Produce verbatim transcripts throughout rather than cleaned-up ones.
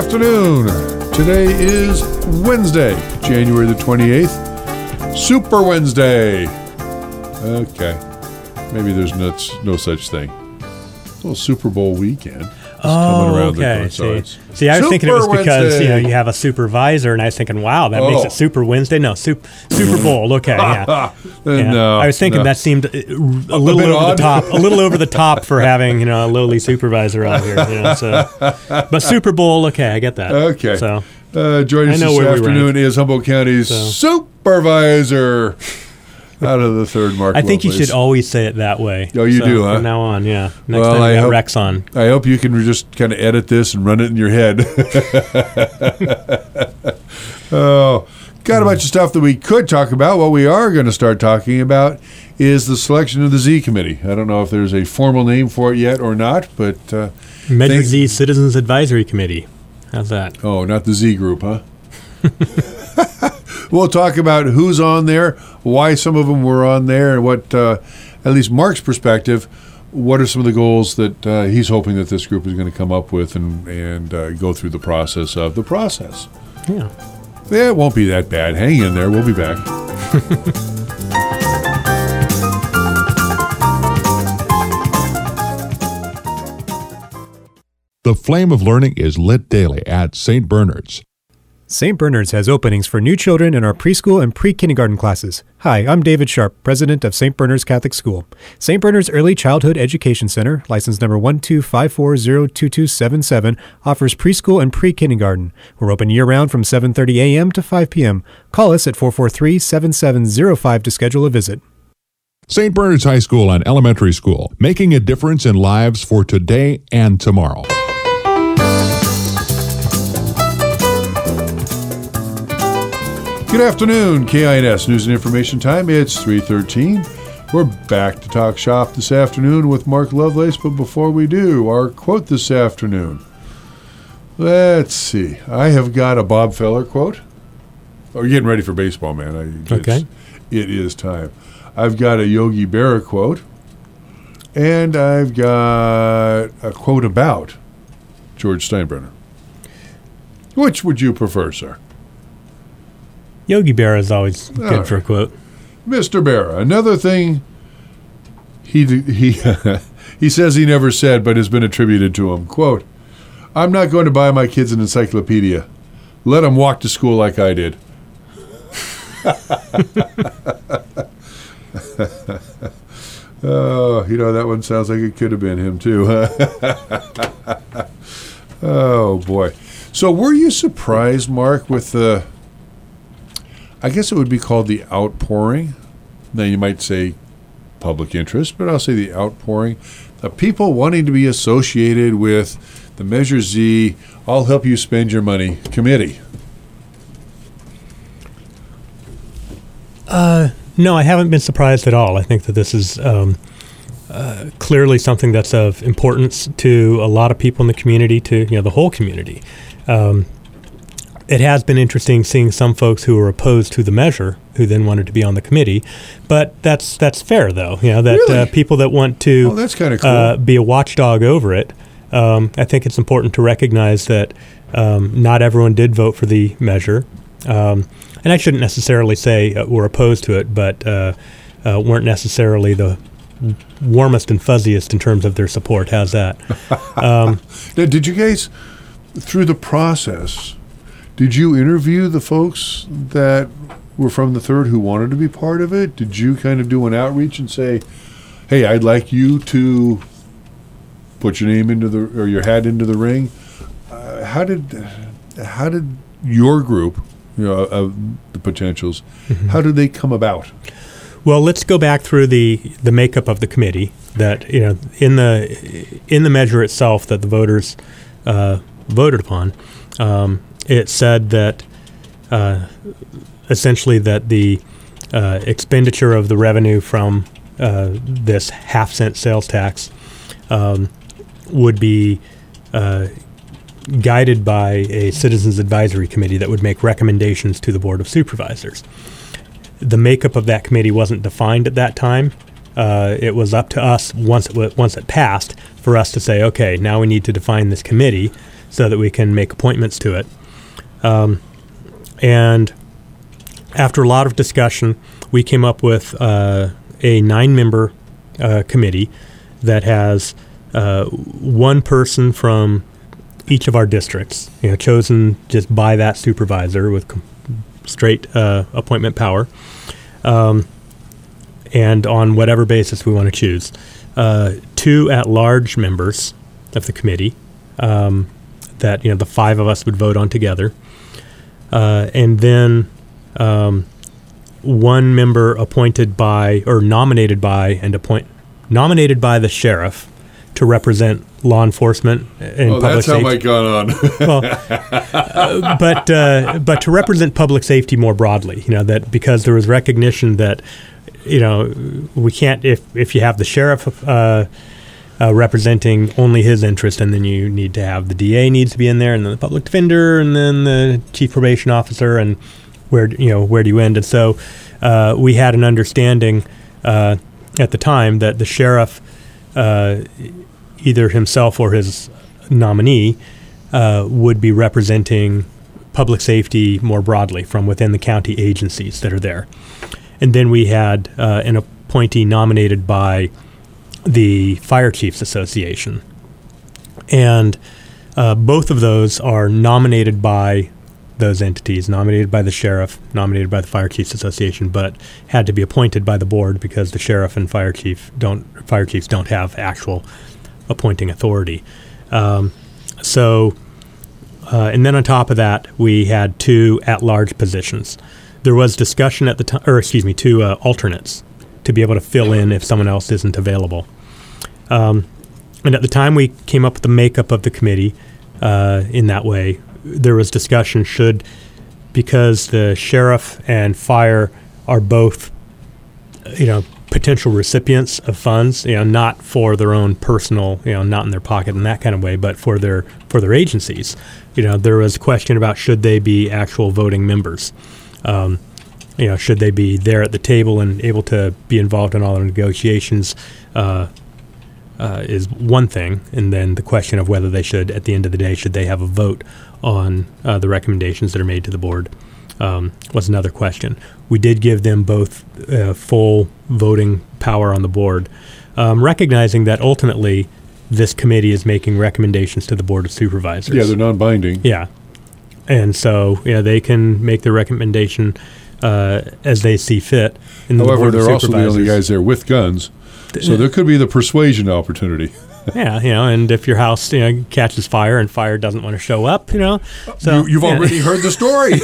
afternoon. Today is Wednesday, January the twenty-eighth. Super Wednesday. Okay. Maybe there's no, no such thing. A little Super Bowl weekend. Oh, okay. See, see, I was super thinking it was because Wednesday. you know you have a supervisor, and I was thinking, wow, that oh. makes it Super Wednesday. No, super, Super Bowl. Okay, yeah. yeah. No, I was thinking no. that seemed a little a over odd. the top, a little over the top for having you know a lowly supervisor out here. You know, so, but Super Bowl. Okay, I get that. Okay. So uh, joining us this afternoon is Humboldt County's so. supervisor. Out of the third, Mark I think Lovelace. You should always say it that way. Oh, you so do, huh? From now on, yeah. Next well, time you I got hope, Rex on. I hope you can just kind of edit this and run it in your head. Oh, got a bunch of stuff that we could talk about. What we are going to start talking about is the selection of the Z Committee. I don't know if there's a formal name for it yet or not, but... Uh, Measure Z Citizens Advisory Committee. How's that? Oh, not the Z Group, huh? We'll talk about who's on there, why some of them were on there, and what, uh, at least Mark's perspective, what are some of the goals that uh, he's hoping that this group is going to come up with and, and uh, go through the process of the process. Yeah. Yeah, it won't be that bad. Hang in there. We'll be back. The flame of learning is lit daily at Saint Bernard's. Saint Bernard's has openings for new children in our preschool and pre-kindergarten classes. Hi, I'm David Sharp, president of Saint Bernard's Catholic School. Saint Bernard's Early Childhood Education Center, license number one two five four zero two two seven seven, offers preschool and pre-kindergarten. We're open year-round from seven thirty a.m. to five p.m. Call us at four four three, seven seven zero five to schedule a visit. Saint Bernard's High School and Elementary School, making a difference in lives for today and tomorrow. Good afternoon, K I N S News and Information Time. It's three thirteen. We're back to talk shop this afternoon with Mark Lovelace, but before we do, our quote this afternoon. Let's see. I have got a Bob Feller quote. Oh, you're getting ready for baseball, man. I, okay. It is time. I've got a Yogi Berra quote, and I've got a quote about George Steinbrenner. Which would you prefer, sir? Yogi Berra is always good right. for a quote. Mister Berra, another thing he he he says he never said but has been attributed to him. Quote, I'm not going to buy my kids an encyclopedia. Let them walk to school like I did. Oh, you know, that one sounds like it could have been him too. Oh, boy. So were you surprised, Mark, with the... I guess it would be called the outpouring. Now you might say public interest, but I'll say the outpouring of people wanting to be associated with the Measure Z, I'll help you spend your money committee. Uh, no, I haven't been surprised at all. I think that this is um, uh, clearly something that's of importance to a lot of people in the community, to you know the whole community. Um, It has been interesting seeing some folks who were opposed to the measure who then wanted to be on the committee, but that's that's fair though. You know that really? uh, people that want to oh, that's kinda cool. uh, be a watchdog over it. Um, I think it's important to recognize that um, not everyone did vote for the measure, um, and I shouldn't necessarily say uh, were opposed to it, but uh, uh, weren't necessarily the warmest and fuzziest in terms of their support. How's that? Um, now, did you guys, through the process, did you interview the folks that were from the third who wanted to be part of it? Did you kind of do an outreach and say, hey, I'd like you to put your name into the, or your hat into the ring? Uh, how did, how did your group, you know, of the potentials, mm-hmm. how did they come about? Well, let's go back through the, the makeup of the committee. That you know, in the in the measure itself that the voters uh, voted upon, um, it said that uh, essentially that the uh, expenditure of the revenue from uh, this half cent sales tax um, would be uh, guided by a citizens advisory committee that would make recommendations to the Board of Supervisors. The makeup of that committee wasn't defined at that time. Uh, it was up to us once it w- once it passed for us to say, okay, now we need to define this committee. so that we can make appointments to it. Um, and after a lot of discussion, we came up with uh, a nine-member uh, committee that has uh, one person from each of our districts, you know, chosen just by that supervisor with com- straight uh, appointment power, um, and on whatever basis we want to choose. Uh, two at-large members of the committee um, that, you know, the five of us would vote on together, uh, and then um, one member appointed by or nominated by and appoint nominated by the sheriff to represent law enforcement and oh, public that's how safety. Mike got on. Well, uh, but uh, but to represent public safety more broadly, you know, that because there was recognition that, you know, we can't if if you have the sheriff uh, uh, representing only his interest, and then you need to have the D A needs to be in there, and then the public defender, and then the chief probation officer, and where you know where do you end? And so uh, we had an understanding uh, at the time that the sheriff, uh, either himself or his nominee, uh, would be representing public safety more broadly from within the county agencies that are there. And then we had uh, an appointee nominated by the Fire Chiefs Association. And uh, both of those are nominated by those entities, nominated by the sheriff, nominated by the Fire Chiefs Association, but had to be appointed by the board because the sheriff and fire chief don't fire chiefs don't have actual appointing authority. Um, so, uh, and then on top of that, we had two at-large positions. There was discussion at the time, or excuse me, two uh, alternates to be able to fill in if someone else isn't available. Um, and at the time we came up with the makeup of the committee uh, in that way, there was discussion should, because the sheriff and fire are both, you know, potential recipients of funds, you know, not for their own personal, you know, not in their pocket in that kind of way, but for their for their agencies. You know, there was a question about should they be actual voting members. Um, you know, should they be there at the table and able to be involved in all the negotiations uh, uh, is one thing. And then the question of whether they should, at the end of the day, should they have a vote on uh, the recommendations that are made to the board um, was another question. We did give them both uh, full voting power on the board, um, recognizing that ultimately this committee is making recommendations to the Board of Supervisors. Yeah, they're non-binding. Yeah. And so, yeah, they can make their recommendation uh, as they see fit. In the However, Board of they're also the only Supervisors. guys there with guns, so there could be the persuasion opportunity. Yeah, you know, and if your house, you know, catches fire and fire doesn't want to show up, you know, so you, you've yeah. already heard the story.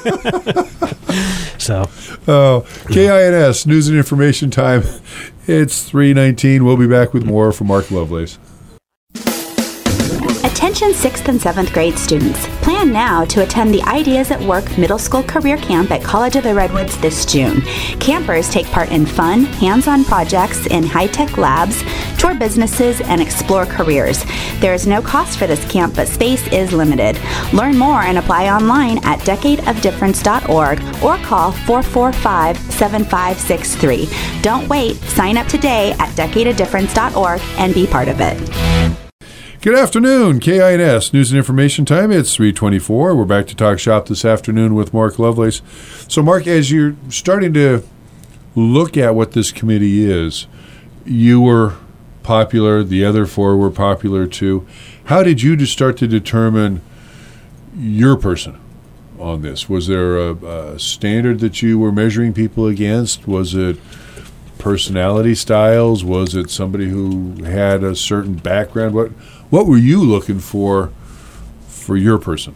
So, Oh, K I N S, News and Information Time. It's three nineteen. We'll be back with more from Mark Lovelace. Attention sixth and seventh grade students. Plan now to attend the Ideas at Work Middle School Career Camp at College of the Redwoods this June. Campers take part in fun, hands-on projects in high-tech labs, tour businesses, and explore careers. There is no cost for this camp, but space is limited. Learn more and apply online at decade of difference dot org or call four four five, seven five six three. Don't wait. Sign up today at decade of difference dot org and be part of it. Good afternoon, K I N S, News and Information Time. It's three twenty-four. We're back to talk shop this afternoon with Mark Lovelace. So, Mark, as you're starting to look at what this committee is, you were popular, the other four were popular too. How did you just start to determine your person on this? Was there a, a standard that you were measuring people against? Was it personality styles? Was it somebody who had a certain background? What what were you looking for for your person?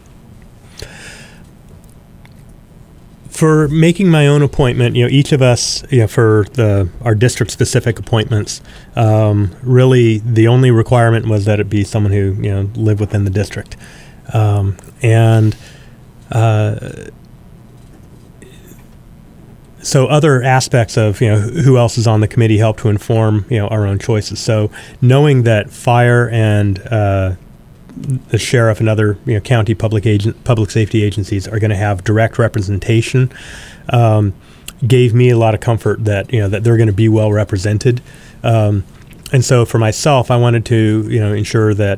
for making my own appointment, you know, each of us, you know, for the our district-specific appointments, um, really the only requirement was that it be someone who, you know, lived within the district, um, and uh, so other aspects of, you know, who else is on the committee help to inform, you know, our own choices. So knowing that fire and uh, the sheriff and other, you know, county public agent, public safety agencies are going to have direct representation, um, gave me a lot of comfort that, you know, that they're going to be well represented. Um, and so for myself, I wanted to, you know, ensure that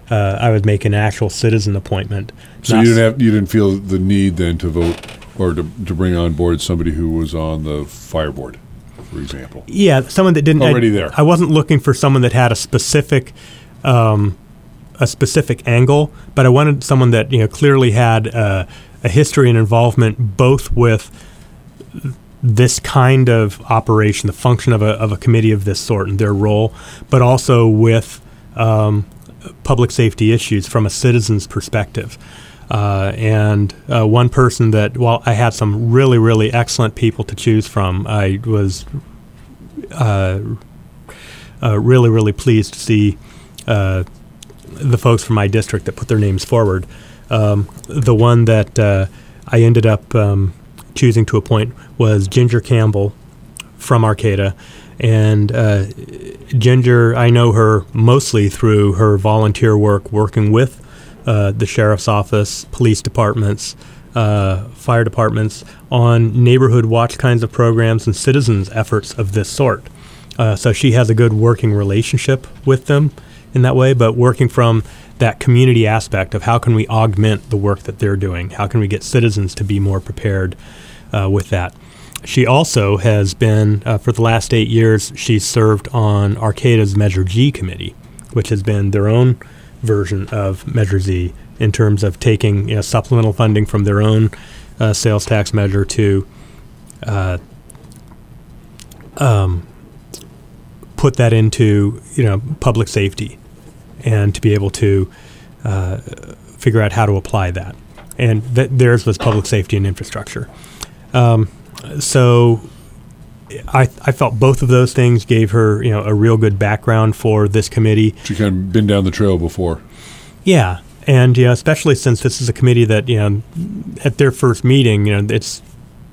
uh, I would make an actual citizen appointment. So Not you s- didn't have you didn't feel the need then to vote or to to bring on board somebody who was on the fire board, for example. Yeah, someone that didn't Already I, there. I wasn't looking for someone that had a specific, um, a specific angle, but I wanted someone that you know clearly had uh, a history and involvement both with this kind of operation, the function of a of a committee of this sort and their role, but also with um, public safety issues from a citizen's perspective. Uh, and uh, one person that, while I had some really, really excellent people to choose from, I was uh, uh, really, really pleased to see uh, the folks from my district that put their names forward. Um, the one that uh, I ended up um, choosing to appoint was Ginger Campbell from Arcata. And uh, Ginger, I know her mostly through her volunteer work working with uh, the sheriff's office, police departments, uh, fire departments on neighborhood watch kinds of programs and citizens efforts of this sort. Uh, so she has a good working relationship with them in that way, but working from that community aspect of how can we augment the work that they're doing? How can we get citizens to be more prepared uh, with that? She also has been, uh, for the last eight years, she's served on Arcata's Measure G committee, which has been their own version of Measure Z in terms of taking you know, supplemental funding from their own uh, sales tax measure to uh, um, put that into you know public safety and to be able to uh, figure out how to apply that. And th- theirs was public safety and infrastructure. Um, So I, I felt both of those things gave her, you know, a real good background for this committee. She kind of been down the trail before. Yeah, and you know, especially since this is a committee that you know, at their first meeting, you know, it's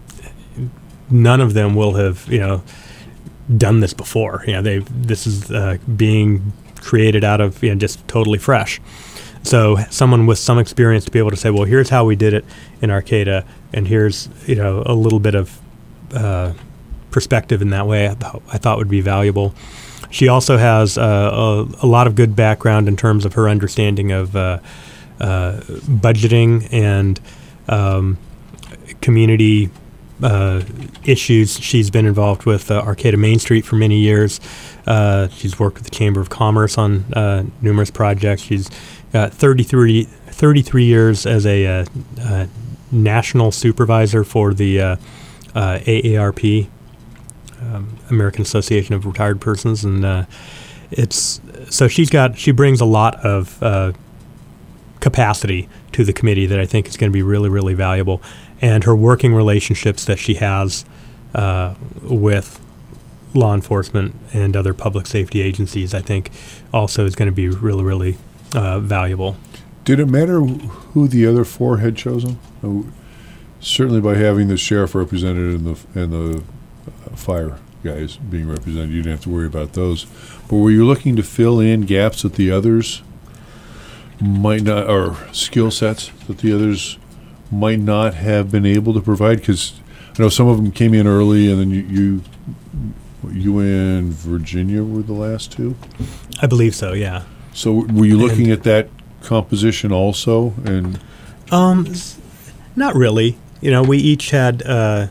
none of them will have you know done this before. You know, they this is uh, being created out of you know just totally fresh. So someone with some experience to be able to say, well, here's how we did it in Arcata, and here's you know a little bit of uh, perspective in that way, I, th- I thought would be valuable. She also has uh, a, a lot of good background in terms of her understanding of uh, uh, budgeting and um, community uh, issues. She's been involved with uh, Arcata Main Street for many years. Uh, she's worked with the Chamber of Commerce on uh, numerous projects. She's got thirty-three, thirty-three years as a uh, uh, national supervisor for the uh, uh, A A R P, um, American Association of Retired Persons, and uh, it's so she's got she brings a lot of uh, capacity to the committee that I think is going to be really, really valuable, and her working relationships that she has uh, with law enforcement and other public safety agencies, I think, also is going to be really, really uh, valuable. Did it matter who the other four had chosen? Oh, certainly by having the sheriff represented and the and the uh, fire guys being represented, you didn't have to worry about those. But were you looking to fill in gaps that the others might not, or skill sets that the others might not have been able to provide? Because I know some of them came in early, and then you, you you and Virginia were the last two. I believe so, yeah. So were you looking And- at that composition also? And Um, s- not really. You know, we each had, uh,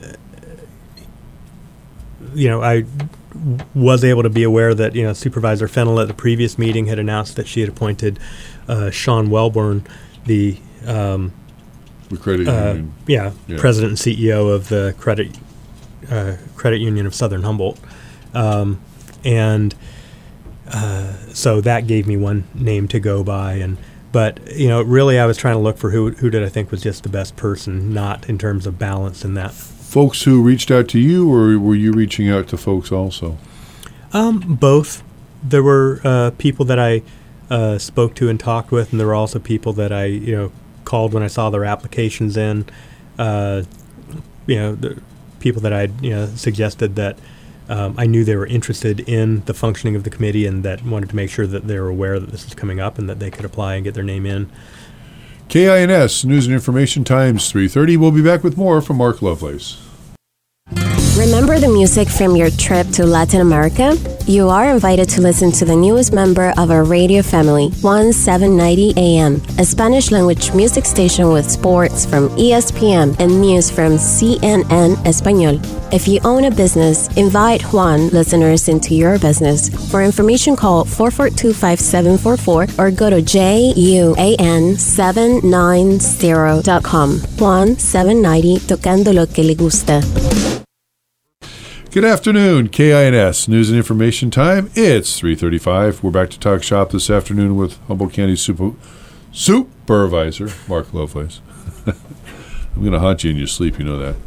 you know, I w- was able to be aware that, you know, Supervisor Fennell at the previous meeting had announced that she had appointed uh, Sean Welborn, the, um, the credit uh, union. yeah, Yeah. president and C E O of the Credit uh, Credit Union of Southern Humboldt. Um, and uh, so that gave me one name to go by. And But, you know, really I was trying to look for who who did I think was just the best person, not in terms of balance in that. Folks who reached out to you, or were you reaching out to folks also? Um, both. There were uh, people that I uh, spoke to and talked with, and there were also people that I, you know, called when I saw their applications in. Uh, you know, the people that I, you know, suggested that um, I knew they were interested in the functioning of the committee and that wanted to make sure that they were aware that this was coming up and that they could apply and get their name in. K I N S, News and Information Times, three thirty. We'll be back with more from Mark Lovelace. Remember the music from your trip to Latin America? You are invited to listen to the newest member of our radio family, one seven ninety A M, a Spanish-language music station with sports from E S P N and news from C N N Español. If you own a business, invite Juan listeners into your business. For information, call four four two, five seven four four or go to J U A N seven ninety dot com. Juan seven ninety, tocando lo que le gusta. Good afternoon, K I N S News and Information Time. It's three thirty-five. We're back to talk shop this afternoon with Humboldt County Super, Supervisor Mark Lovelace. I'm going to haunt you in your sleep, you know that.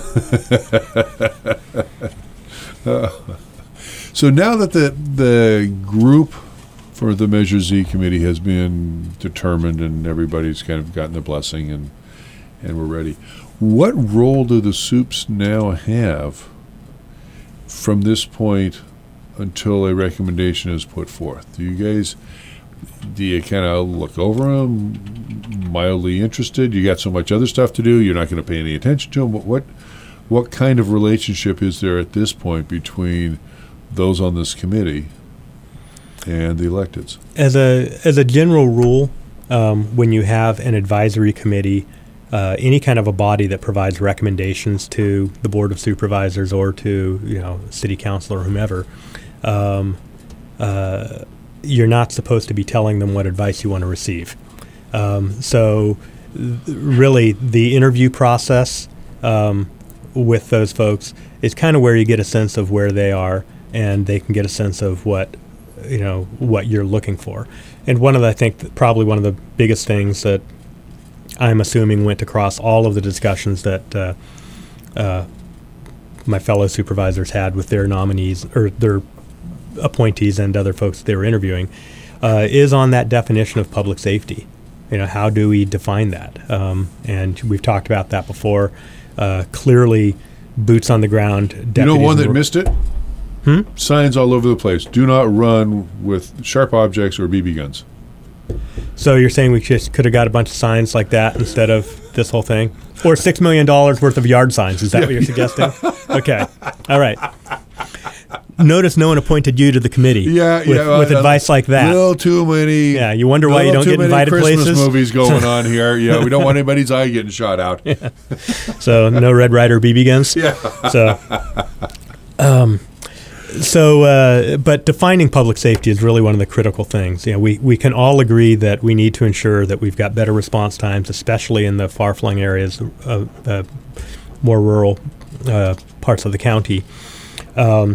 uh, so now that the the group for the Measure Z committee has been determined and everybody's kind of gotten the blessing and and we're ready, what role do the soups now have from this point until a recommendation is put forth? Do you guys, do you kind of look over them, mildly interested? You got so much other stuff to do, you're not going to pay any attention to them. But what, what kind of relationship is there at this point between those on this committee and the electeds? As a as a general rule, um, when you have an advisory committee, Uh, any kind of a body that provides recommendations to the Board of Supervisors or to, you know, City Council or whomever, um, uh, you're not supposed to be telling them what advice you want to receive. Um, so th- really the interview process um, with those folks is kind of where you get a sense of where they are and they can get a sense of what, you know, what you're looking for. And one of the, I think that probably one of the biggest things that I'm assuming went across all of the discussions that uh, uh, my fellow supervisors had with their nominees or their appointees and other folks they were interviewing, uh, is on that definition of public safety. You know, how do we define that? Um, and we've talked about that before. Uh, clearly, boots on the ground. You know one that missed it? Hmm? Signs all over the place. Do not run with sharp objects or B B guns. So you're saying we just could have got a bunch of signs like that instead of this whole thing? Or six million dollars worth of yard signs, is that Yeah. what you're suggesting? Okay. All right. Notice no one appointed you to the committee Yeah, with, yeah. with uh, advice like that. Little too many. Yeah, you wonder why you don't too get many invited Christmas places? movies going on here. Yeah, we don't want anybody's eye getting shot out. Yeah. So no Red Ryder B B guns? Yeah. So, um, so uh, but defining public safety is really one of the critical things. You know, we, we can all agree that we need to ensure that we've got better response times, especially in the far-flung areas of uh, more rural uh, parts of the county. Um,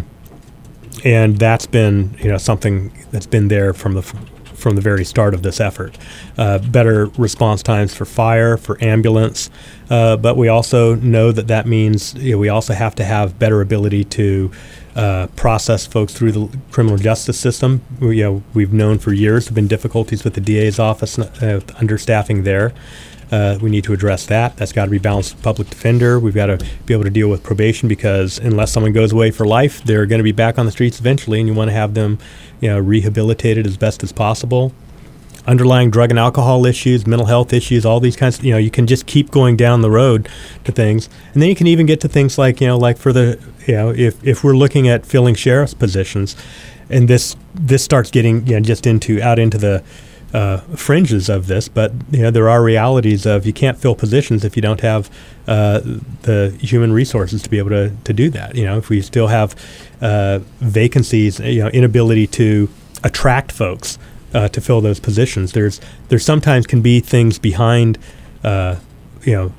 and that's been, you know, something that's been there from the from the very start of this effort. Uh, better response times for fire, for ambulance, uh, but we also know that that means, you know, we also have to have better ability to uh, process folks through the criminal justice system. We, you know, we've known for years there have been difficulties with the D A's office, uh, understaffing there. Uh, we need to address that. That's got to be balanced with public defender. We've got to be able to deal with probation, because unless someone goes away for life, they're going to be back on the streets eventually, and you want to have them, you know, rehabilitated as best as possible. Underlying drug and alcohol issues, mental health issues, all these kinds of, you know, you can just keep going down the road to things. And then you can even get to things like, you know, like for the, you know, if, if we're looking at filling sheriff's positions, and this this starts getting, you know, just into out into the Uh, fringes of this, but you know there are realities of you can't fill positions if you don't have uh, the human resources to be able to, to do that. You know, if we still have uh, vacancies, you know, inability to attract folks uh, to fill those positions, there's there sometimes can be things behind, uh, you know,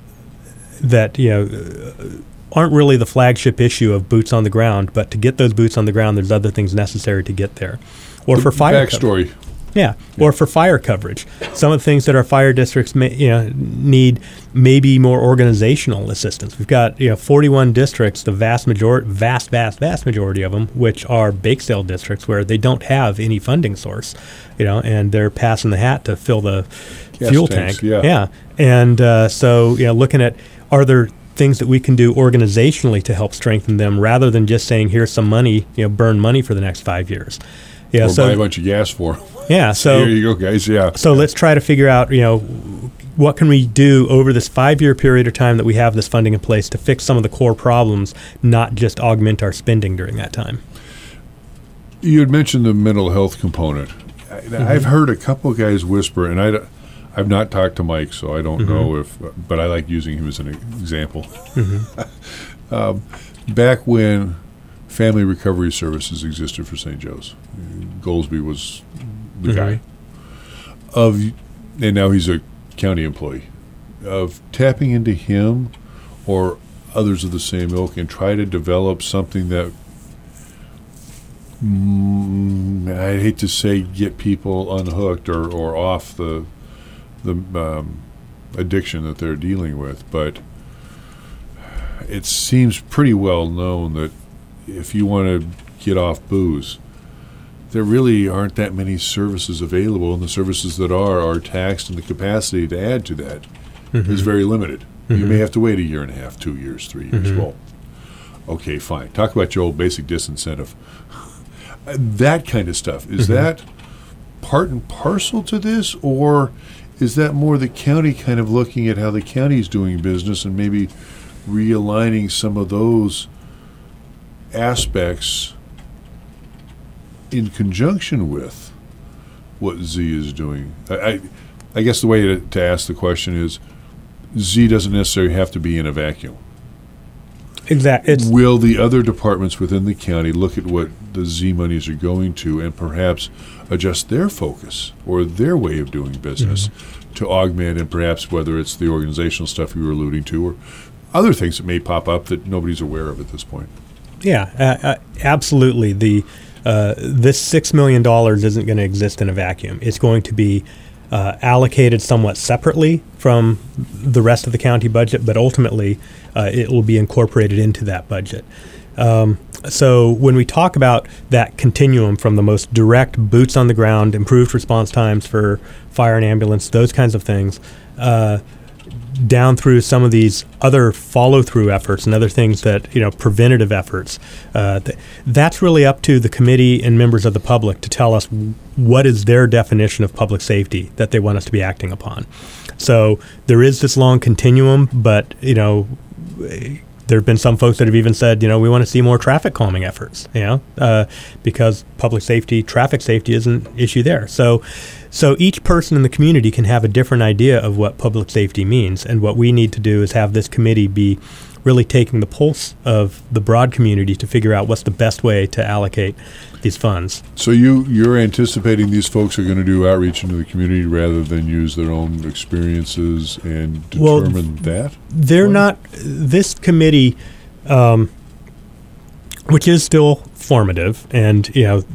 that you know aren't really the flagship issue of boots on the ground. But to get those boots on the ground, there's other things necessary to get there, or The for fire backstory. coverage. Yeah, or for fire coverage. Some of the things that our fire districts may, you know, need maybe more organizational assistance. We've got, you know, forty-one districts, the vast majority, vast, vast, vast majority of them, which are bake sale districts where they don't have any funding source, you know, and they're passing the hat to fill the Gas fuel tanks, tank. yeah. Yeah, and uh, so, you know, looking at, are there things that we can do organizationally to help strengthen them, rather than just saying, here's some money, you know, burn money for the next five years. Yeah, Or so buy a bunch of gas for them. yeah, so Here you go, guys. Yeah. so let's try to figure out, you know, what can we do over this five-year period of time that we have this funding in place to fix some of the core problems, not just augment our spending during that time. You had mentioned the mental health component. I, Mm-hmm. I've heard a couple of guys whisper, and I, d- I've not talked to Mike, so I don't Mm-hmm. know if, but I like using him as an example. Mm-hmm. um, back when Family Recovery Services existed for Saint Joe's, Goldsby was the Mhm. guy. Of, and now he's a county employee. Of tapping into him or others of the same ilk and try to develop something that, mm, I hate to say, get people unhooked or, or off the the um, addiction that they're dealing with, but it seems pretty well known that if you want to get off booze, there really aren't that many services available, and the services that are are taxed, and the capacity to add to that Mm-hmm. is very limited. You may have to wait a year and a half, two years, three years. Mhm. Well, okay, fine. Talk about your old basic disincentive. Uh, That kind of stuff. Is Mhm. that part and parcel to this, or is that more the county kind of looking at how the county's doing business and maybe realigning some of those aspects in conjunction with what Z is doing? I, I, I guess the way to, to ask the question is, Z doesn't necessarily have to be in a vacuum. Exactly. It's Will the other departments within the county look at what the Z monies are going to and perhaps adjust their focus or their way of doing business to augment, and perhaps whether it's the organizational stuff you were alluding to or other things that may pop up that nobody's aware of at this point? Yeah, uh, uh, absolutely. The uh, this six million dollars isn't going to exist in a vacuum. It's going to be uh, allocated somewhat separately from the rest of the county budget, but ultimately uh, it will be incorporated into that budget. Um, so when we talk about that continuum from the most direct boots on the ground, improved response times for fire and ambulance, those kinds of things, uh, down through some of these other follow-through efforts and other things that, you know, preventative efforts, uh, th- that's really up to the committee and members of the public to tell us w- what is their definition of public safety that they want us to be acting upon. So there is this long continuum, but, you know, there have been some folks that have even said, you know, we want to see more traffic calming efforts, you know, uh, because public safety, traffic safety is an issue there. So, so each person in the community can have a different idea of what public safety means. And what we need to do is have this committee be really taking the pulse of the broad community to figure out what's the best way to allocate these funds. So you, you're anticipating these folks are going to do outreach into the community rather than use their own experiences and Well, determine that? They're not, this committee, um, which is still formative, and, you know,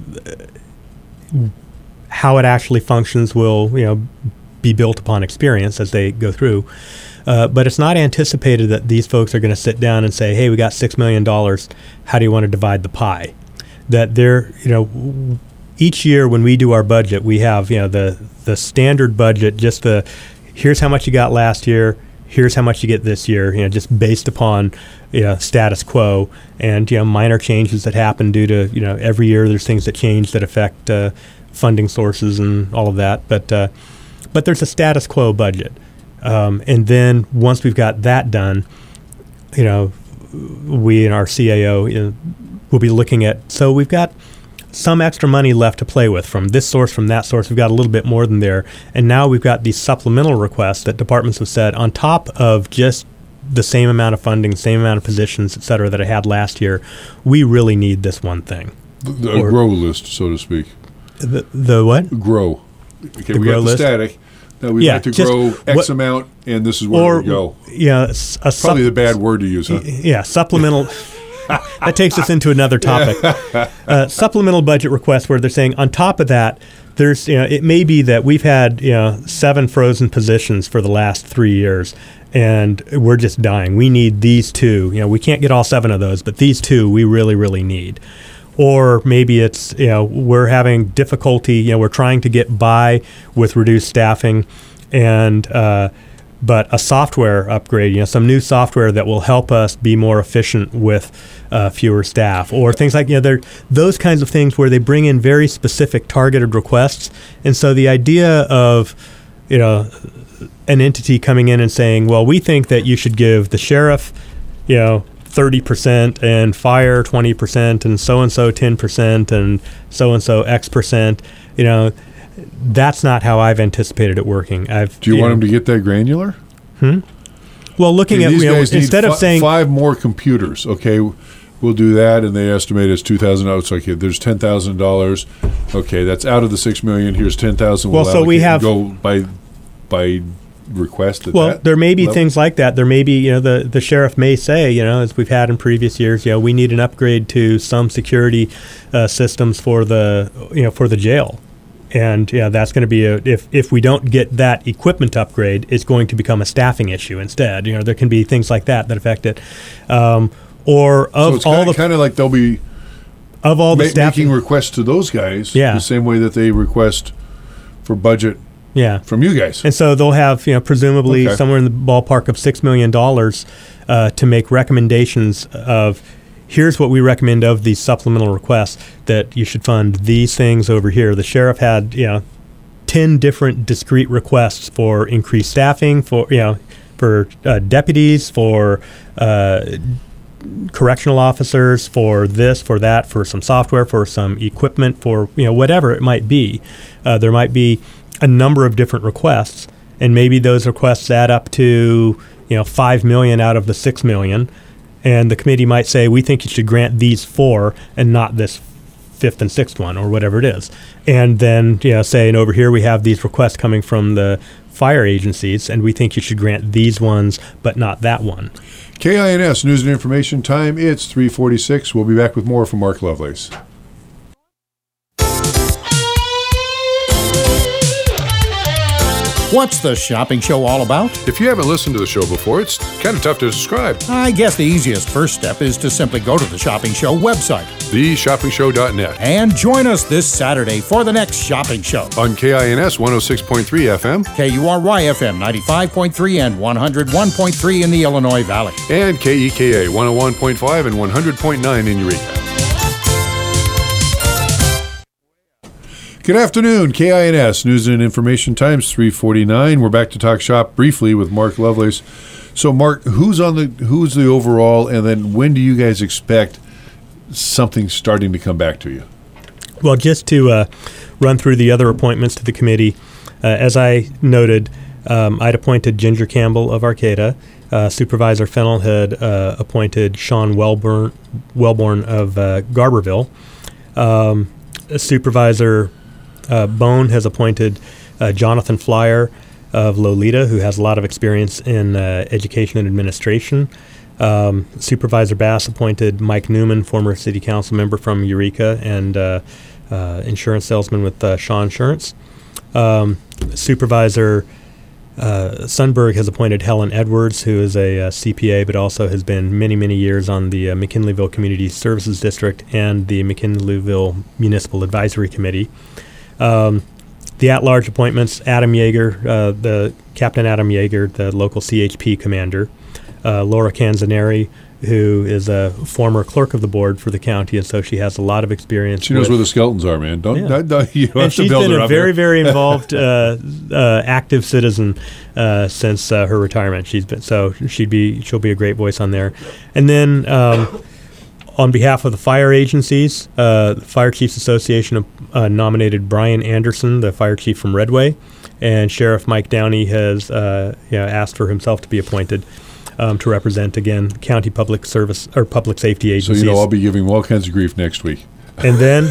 how it actually functions will, you know, be built upon experience as they go through. Uh, but it's not anticipated that these folks are going to sit down and say, hey, we got six million dollars. How do you want to divide the pie? That they're, you know, w- each year when we do our budget, we have, you know, the, the standard budget, just the, here's how much you got last year, here's how much you get this year, you know, just based upon, you know, status quo and, you know, minor changes that happen due to, you know, every year there's things that change that affect uh, funding sources and all of that. But, uh, but there's a status quo budget. Um, and then once we've got that done, you know, we and our C A O, you know, will be looking at, so we've got some extra money left to play with from this source, from that source. We've got a little bit more than there. And now we've got these supplemental requests that departments have said on top of just the same amount of funding, same amount of positions, et cetera, that I had last year. We really need this one thing. The, the Or- grow list, so to speak. The, the what? Grow. Okay, The we grow got the list? static. Now we'd Yeah, like to just grow X what- amount, and this is where Or, we go. yeah, s- a sup- Probably the bad word to use, huh? Yeah, supplemental. That takes us into another topic. Uh, supplemental budget requests where they're saying on top of that, there's, you know, it may be that we've had, you know, seven frozen positions for the last three years, and we're just dying. We need these two. You know, we can't get all seven of those, but these two we really, really need. Or maybe it's, you know, we're having difficulty, you know, we're trying to get by with reduced staffing, and uh, but a software upgrade, you know, some new software that will help us be more efficient with uh, fewer staff, or things like, you know, they're those kinds of things where they bring in very specific targeted requests. And so the idea of, you know, an entity coming in and saying, well, we think that you should give the sheriff, you know, thirty percent and fire twenty percent and so-and-so ten percent and so-and-so X percent. You know, that's not how I've anticipated it working. I've, Do you, you want know, them to get that granular? Hmm? Well, looking Okay, at, these you know, guys need instead of fi- saying, five more computers, okay, we'll do that, and they estimate it's two thousand dollars. Okay, there's ten thousand dollars. Okay, that's out of the six million dollars. Here's ten thousand dollars. Well, so we have- go by by request. At well, that there may be level? things like that. There may be, you know, the, the sheriff may say, you know, as we've had in previous years, you know, we need an upgrade to some security uh, systems for the, you know, for the jail. And yeah, that's going to be a, if if we don't get that equipment upgrade, it's going to become a staffing issue instead. You know, there can be things like that that affect it. Um, or of So it's all kind the of, kind of like they'll be of all the ma- staffing, making requests to those guys Yeah. the same way that they request for budget yeah. from you guys. And so they'll have, you know, presumably Okay. somewhere in the ballpark of six million dollars uh, to make recommendations of, here's what we recommend of these supplemental requests, that you should fund these things over here. The sheriff had, you know, ten different discrete requests for increased staffing, for, you know, for uh, deputies, for uh, correctional officers, for this, for that, for some software, for some equipment, for, you know, whatever it might be. Uh, there might be a number of different requests, and maybe those requests add up to, you know, five million out of the six million. And the committee might say, we think you should grant these four and not this fifth and sixth one, or whatever it is. And then, you know, saying over here we have these requests coming from the fire agencies, and we think you should grant these ones, but not that one. K I N S News and Information Time. It's three forty-six. We'll be back with more from Mark Lovelace. What's the shopping show all about? If you haven't listened to the show before, it's kind of tough to describe. I guess the easiest first step is to simply go to the Shopping Show website the shopping show dot net. and join us this Saturday for the next shopping show. On K I N S one oh six point three F M K U R Y F M ninety-five point three and one oh one point three in the Illinois Valley. and K E K A one oh one point five and one hundred point nine in Eureka. Good afternoon, K I N S News and Information Times, three forty-nine. We're back to talk shop briefly with Mark Lovelace. So, Mark, who's on the who's the overall, and then when do you guys expect something starting to come back to you? Well, just to uh, run through the other appointments to the committee, uh, as I noted, um, I'd appointed Ginger Campbell of Arcata. Uh, Supervisor Fennell had uh, appointed Sean Wellborn, Wellborn of uh, Garberville. Um, Supervisor uh, Bone has appointed uh, Jonathan Flyer of Lolita, who has a lot of experience in uh, education and administration. Um, Supervisor Bass appointed Mike Newman, former city council member from Eureka and uh, uh, insurance salesman with uh, Shaw Insurance. Um, Supervisor uh, Sundberg has appointed Helen Edwards, who is a, uh C P A, but also has been many, many years on the uh, McKinleyville Community Services District and the McKinleyville Municipal Advisory Committee. Um, the at-large appointments, Adam Yeager, uh, the Captain Adam Yeager, the local C H P commander. Uh, Laura Canzaneri, who is a former clerk of the board for the county, and so she has a lot of experience. She knows with, where the skeletons are, man. Don't, Yeah. don't, don't you don't and have to she's build been her a up very, here. very involved, uh, uh, active citizen uh, since uh, her retirement. She's been so she'd be she'll be a great voice on there. And then um, on behalf of the fire agencies, uh, the Fire Chiefs Association uh, nominated Brian Anderson, the fire chief from Redway, and Sheriff Mike Downey has uh, you know, asked for himself to be appointed. Um, to represent, again, county public service or public safety So, agencies. you know, I'll be giving him all kinds of grief next week. And then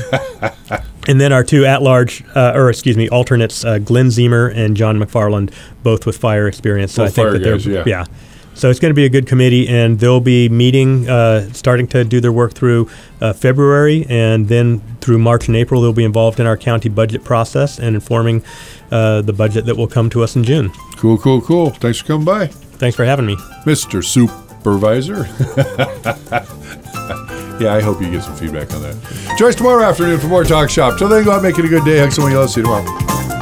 and then our two at-large, uh, or excuse me, alternates, uh, Glenn Zemer and John McFarland, both with fire experience. So Both I think fire that guys, they're, yeah. So it's going to be a good committee, and they'll be meeting, uh, starting to do their work through uh, February, and then through March and April, they'll be involved in our county budget process and informing uh, the budget that will come to us in June. Cool, cool, cool. Thanks for coming by. Thanks for having me. Mister Supervisor. Yeah, I hope you get some feedback on that. Join us tomorrow afternoon for more Talk Shop. Till then, go out and make it a good day. Hug someone else. See you tomorrow.